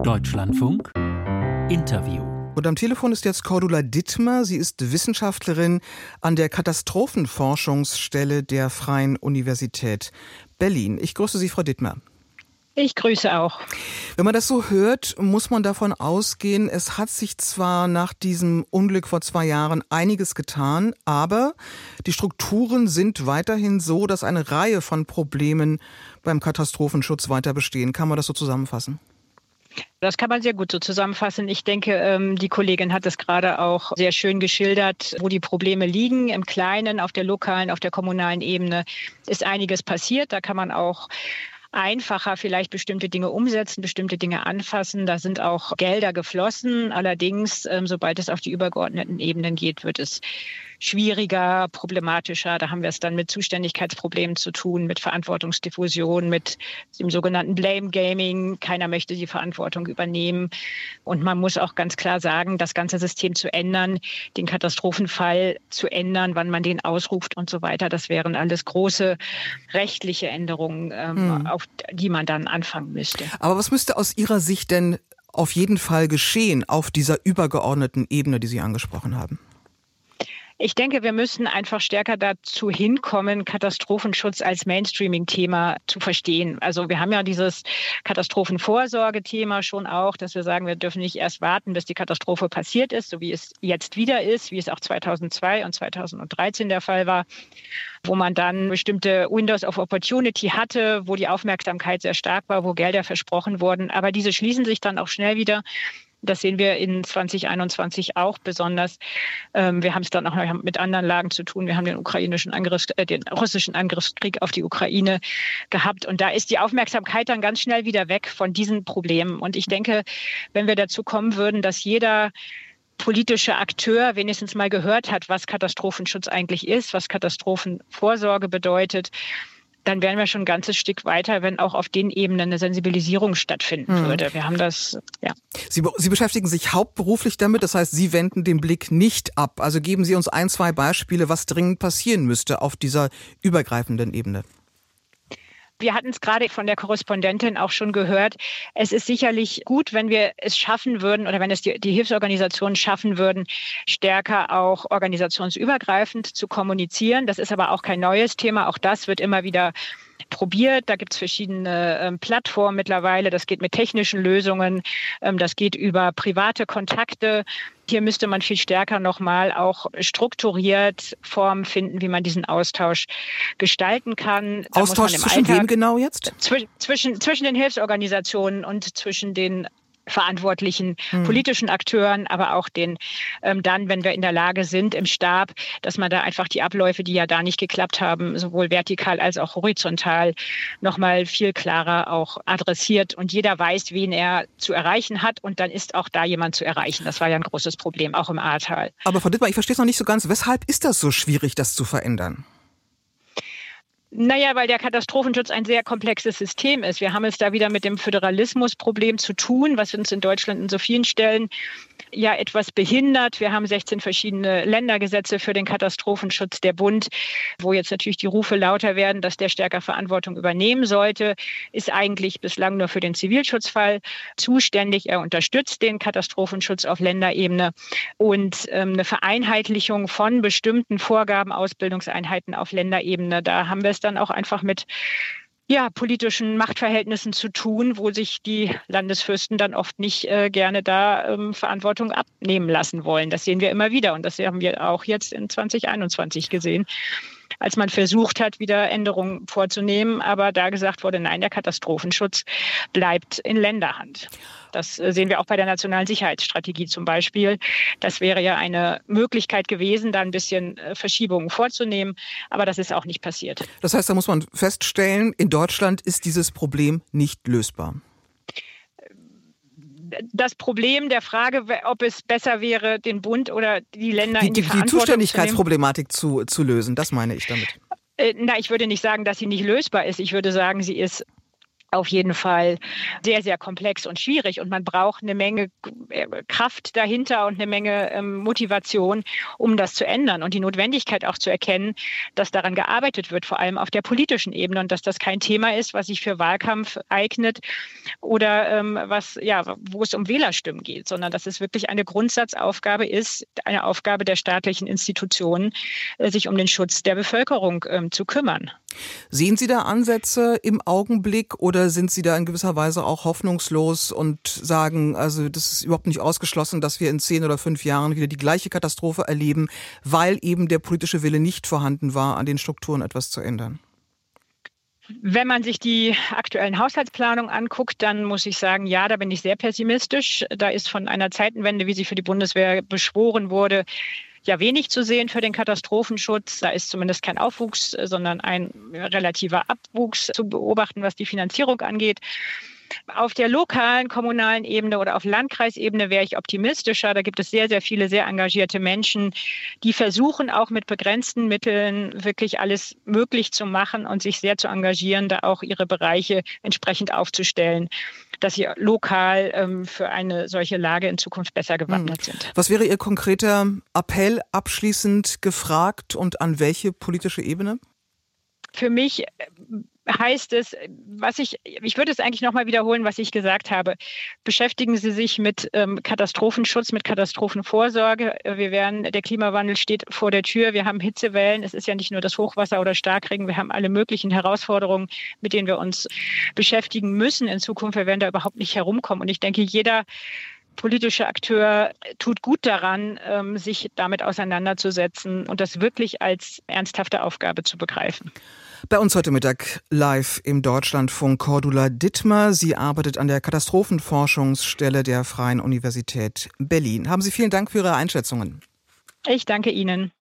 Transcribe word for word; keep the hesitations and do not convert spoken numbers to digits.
Deutschlandfunk Interview. Und am Telefon ist jetzt Cordula Dittmer. Sie ist Wissenschaftlerin an der Katastrophenforschungsstelle der Freien Universität Berlin. Ich grüße Sie, Frau Dittmer. Ich grüße auch. Wenn man das so hört, muss man davon ausgehen, es hat sich zwar nach diesem Unglück vor zwei Jahren einiges getan, aber die Strukturen sind weiterhin so, dass eine Reihe von Problemen beim Katastrophenschutz weiter bestehen. Kann man das so zusammenfassen? Das kann man sehr gut so zusammenfassen. Ich denke, die Kollegin hat es gerade auch sehr schön geschildert, wo die Probleme liegen. Im Kleinen, auf der lokalen, auf der kommunalen Ebene ist einiges passiert. Da kann man auch einfacher vielleicht bestimmte Dinge umsetzen, bestimmte Dinge anfassen. Da sind auch Gelder geflossen. Allerdings, sobald es auf die übergeordneten Ebenen geht, wird es schwieriger, problematischer. Da haben wir es dann mit Zuständigkeitsproblemen zu tun, mit Verantwortungsdiffusion, mit dem sogenannten Blame Gaming. Keiner möchte die Verantwortung übernehmen. Und man muss auch ganz klar sagen, das ganze System zu ändern, den Katastrophenfall zu ändern, wann man den ausruft und so weiter, das wären alles große rechtliche Änderungen, ähm, hm. auf die man dann anfangen müsste. Aber was müsste aus Ihrer Sicht denn auf jeden Fall geschehen auf dieser übergeordneten Ebene, die Sie angesprochen haben? Ich denke, wir müssen einfach stärker dazu hinkommen, Katastrophenschutz als Mainstreaming-Thema zu verstehen. Also wir haben ja dieses Katastrophenvorsorge-Thema schon auch, dass wir sagen, wir dürfen nicht erst warten, bis die Katastrophe passiert ist, so wie es jetzt wieder ist, wie es auch zweitausendzwei und zweitausenddreizehn der Fall war, wo man dann bestimmte Windows of Opportunity hatte, wo die Aufmerksamkeit sehr stark war, wo Gelder versprochen wurden. Aber diese schließen sich dann auch schnell wieder. Das sehen wir in zwanzig einundzwanzig auch besonders. Ähm, wir haben es dann auch noch mit anderen Lagen zu tun. Wir haben den ukrainischen Angriffs, äh, den russischen Angriffskrieg auf die Ukraine gehabt. Und da ist die Aufmerksamkeit dann ganz schnell wieder weg von diesen Problemen. Und ich denke, wenn wir dazu kommen würden, dass jeder politische Akteur wenigstens mal gehört hat, was Katastrophenschutz eigentlich ist, was Katastrophenvorsorge bedeutet, dann wären wir schon ein ganzes Stück weiter, wenn auch auf den Ebenen eine Sensibilisierung stattfinden hm. würde. Wir haben das, ja. Sie, Sie beschäftigen sich hauptberuflich damit, das heißt, Sie wenden den Blick nicht ab. Also geben Sie uns ein, zwei Beispiele, was dringend passieren müsste auf dieser übergreifenden Ebene. Wir hatten es gerade von der Korrespondentin auch schon gehört. Es ist sicherlich gut, wenn wir es schaffen würden oder wenn es die, die Hilfsorganisationen schaffen würden, stärker auch organisationsübergreifend zu kommunizieren. Das ist aber auch kein neues Thema. Auch das wird immer wieder probiert. Da gibt es verschiedene ähm, Plattformen mittlerweile. Das geht mit technischen Lösungen. Ähm, das geht über private Kontakte. Hier müsste man viel stärker nochmal auch strukturiert Formen finden, wie man diesen Austausch gestalten kann. Da Austausch muss man im zwischen Alltag, wem genau jetzt? Zw- zwischen, zwischen den Hilfsorganisationen und zwischen den verantwortlichen hm. politischen Akteuren, aber auch den ähm, dann, wenn wir in der Lage sind, im Stab, dass man da einfach die Abläufe, die ja da nicht geklappt haben, sowohl vertikal als auch horizontal, nochmal viel klarer auch adressiert und jeder weiß, wen er zu erreichen hat und dann ist auch da jemand zu erreichen. Das war ja ein großes Problem, auch im Ahrtal. Aber Frau Dittmer, ich verstehe es noch nicht so ganz. Weshalb ist das so schwierig, das zu verändern? Naja, weil der Katastrophenschutz ein sehr komplexes System ist. Wir haben es da wieder mit dem Föderalismusproblem zu tun, was uns in Deutschland in so vielen Stellen ja etwas behindert. Wir haben sechzehn verschiedene Ländergesetze für den Katastrophenschutz. Der Bund, wo jetzt natürlich die Rufe lauter werden, dass der stärker Verantwortung übernehmen sollte, ist eigentlich bislang nur für den Zivilschutzfall zuständig. Er unterstützt den Katastrophenschutz auf Länderebene und ähm, eine Vereinheitlichung von bestimmten Vorgaben, Ausbildungseinheiten auf Länderebene. Da haben wir es dann auch einfach mit ja, politischen Machtverhältnissen zu tun, wo sich die Landesfürsten dann oft nicht äh, gerne da ähm, Verantwortung abnehmen lassen wollen. Das sehen wir immer wieder und das haben wir auch jetzt in zwanzig einundzwanzig gesehen, als man versucht hat, wieder Änderungen vorzunehmen, aber da gesagt wurde, nein, der Katastrophenschutz bleibt in Länderhand. Das sehen wir auch bei der nationalen Sicherheitsstrategie zum Beispiel. Das wäre ja eine Möglichkeit gewesen, da ein bisschen Verschiebungen vorzunehmen. Aber das ist auch nicht passiert. Das heißt, da muss man feststellen, in Deutschland ist dieses Problem nicht lösbar. Das Problem der Frage, ob es besser wäre, den Bund oder die Länder die, in die, die, Verantwortung die Zuständigkeitsproblematik zu, zu lösen, das meine ich damit. Äh, na, ich würde nicht sagen, dass sie nicht lösbar ist. Ich würde sagen, sie ist auf jeden Fall sehr, sehr komplex und schwierig. Und man braucht eine Menge Kraft dahinter und eine Menge ähm, Motivation, um das zu ändern. Und die Notwendigkeit auch zu erkennen, dass daran gearbeitet wird, vor allem auf der politischen Ebene. Und dass das kein Thema ist, was sich für Wahlkampf eignet oder ähm, was, ja, wo es um Wählerstimmen geht, sondern dass es wirklich eine Grundsatzaufgabe ist, eine Aufgabe der staatlichen Institutionen, äh, sich um den Schutz der Bevölkerung ähm, zu kümmern. Sehen Sie da Ansätze im Augenblick oder sind Sie da in gewisser Weise auch hoffnungslos und sagen, also das ist überhaupt nicht ausgeschlossen, dass wir in zehn oder fünf Jahren wieder die gleiche Katastrophe erleben, weil eben der politische Wille nicht vorhanden war, an den Strukturen etwas zu ändern? Wenn man sich die aktuellen Haushaltsplanungen anguckt, dann muss ich sagen, ja, da bin ich sehr pessimistisch. Da ist von einer Zeitenwende, wie sie für die Bundeswehr beschworen wurde, ja wenig zu sehen für den Katastrophenschutz. Da ist zumindest kein Aufwuchs, sondern ein relativer Abwuchs zu beobachten, was die Finanzierung angeht. Auf der lokalen, kommunalen Ebene oder auf Landkreisebene wäre ich optimistischer. Da gibt es sehr, sehr viele sehr engagierte Menschen, die versuchen auch mit begrenzten Mitteln wirklich alles möglich zu machen und sich sehr zu engagieren, da auch ihre Bereiche entsprechend aufzustellen, dass sie lokal ähm, für eine solche Lage in Zukunft besser gewappnet sind. Was wäre Ihr konkreter Appell abschließend gefragt und an welche politische Ebene? Für mich heißt es, was ich, ich würde es eigentlich nochmal wiederholen, was ich gesagt habe. Beschäftigen Sie sich mit ähm, Katastrophenschutz, mit Katastrophenvorsorge. Wir werden, der Klimawandel steht vor der Tür. Wir haben Hitzewellen. Es ist ja nicht nur das Hochwasser oder Starkregen. Wir haben alle möglichen Herausforderungen, mit denen wir uns beschäftigen müssen in Zukunft. Wir werden da überhaupt nicht herumkommen. Und ich denke, jeder politische Akteur tut gut daran, ähm, sich damit auseinanderzusetzen und das wirklich als ernsthafte Aufgabe zu begreifen. Bei uns heute Mittag live im Deutschlandfunk Cordula Dittmer. Sie arbeitet an der Katastrophenforschungsstelle der Freien Universität Berlin. Haben Sie vielen Dank für Ihre Einschätzungen. Ich danke Ihnen.